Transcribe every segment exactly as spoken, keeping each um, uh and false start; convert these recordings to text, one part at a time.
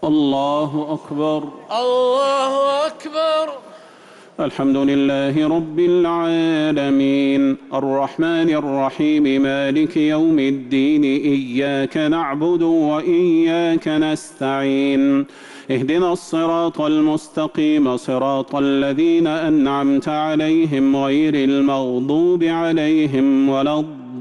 الله أكبر. الله أكبر. الحمد لله رب العالمين الرحمن الرحيم مالك يوم الدين إياك نعبد وإياك نستعين اهدنا الصراط المستقيم صراط الذين أنعمت عليهم غير المغضوب عليهم ولا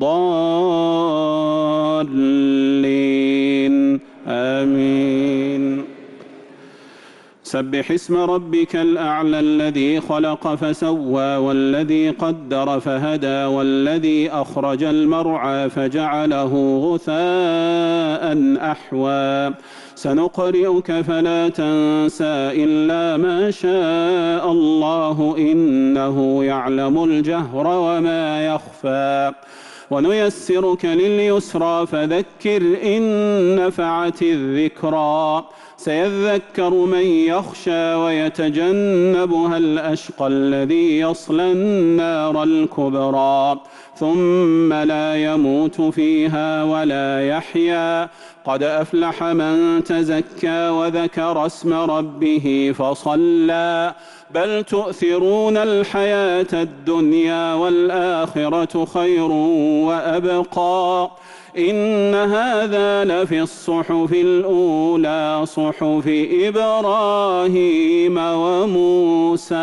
الضالين آمين. سبح اسم ربك الأعلى الذي خلق فسوى والذي قدر فهدى والذي أخرج المرعى فجعله غثاء أحوى سنقرئك فلا تنسى إلا ما شاء الله إنه يعلم الجهر وما يخفى ونيسرك لليسرى فذكر إن نفعت الذكرى سيذكر من يخشى ويتجنبها الأشقى الذي يصلى النار الكبرى ثم لا يموت فيها ولا يحيا قد أفلح من تزكى وذكر اسم ربه فصلى بل تؤثرون الحياة الدنيا والآخرة خير وأبقى إن هذا لفي الصحف الأولى صحف إبراهيم وموسى.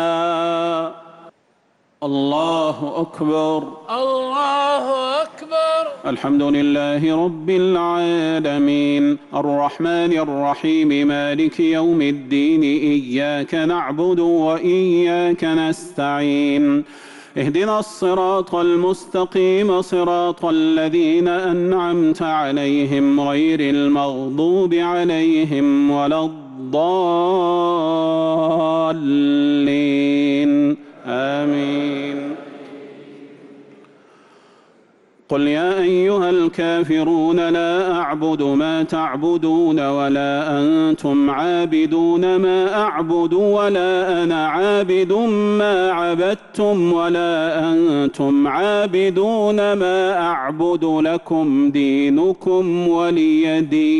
الله أكبر. الله أكبر. الحمد لله رب العالمين الرحمن الرحيم مالك يوم الدين إياك نعبد وإياك نستعين اهدنا الصراط المستقيم صراط الذين أنعمت عليهم غير المغضوب عليهم ولا الضالين آمين. قل يا أيها الكافرون لا أعبد ما تعبدون ولا أنتم عابدون ما أعبد ولا أنا عابد ما عبدتم ولا أنتم عابدون ما أعبد لكم دينكم ولي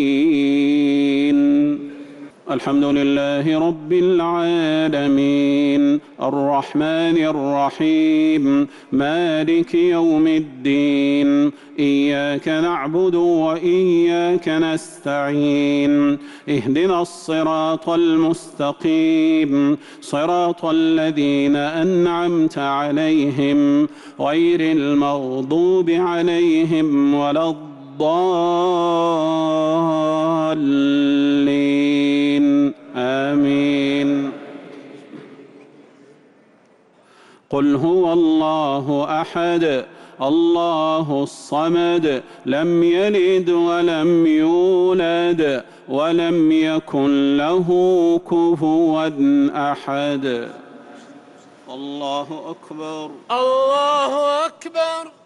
دين. الحمد لله رب العالمين الرحمن الرحيم مالك يوم الدين إياك نعبد وإياك نستعين اهدنا الصراط المستقيم صراط الذين أنعمت عليهم غير المغضوب عليهم ولا الضالين آمين. قل هو الله أحد الله الصمد لم يلد ولم يولد ولم يكن له كفوا أحد. الله أكبر. الله أكبر.